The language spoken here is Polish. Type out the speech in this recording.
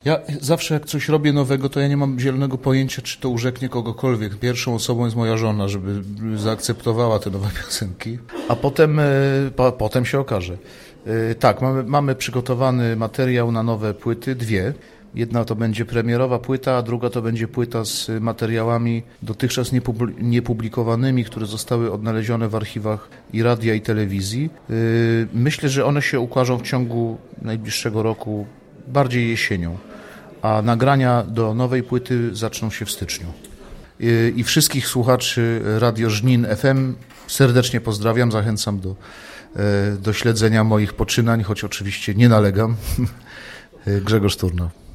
Ja zawsze jak coś robię nowego, to ja nie mam zielonego pojęcia, czy to urzeknie kogokolwiek. Pierwszą osobą jest moja żona, żeby zaakceptowała te nowe piosenki, a potem się okaże. Tak, mamy przygotowany materiał na nowe płyty, 2. Jedna to będzie premierowa płyta, a druga to będzie płyta z materiałami dotychczas niepublikowanymi, które zostały odnalezione w archiwach i radia, i telewizji. Myślę, że one się ukażą w ciągu najbliższego roku, bardziej jesienią, a nagrania do nowej płyty zaczną się w styczniu. I wszystkich słuchaczy Radio Żnin FM serdecznie pozdrawiam, zachęcam do śledzenia moich poczynań, choć oczywiście nie nalegam. Grzegorz Turna.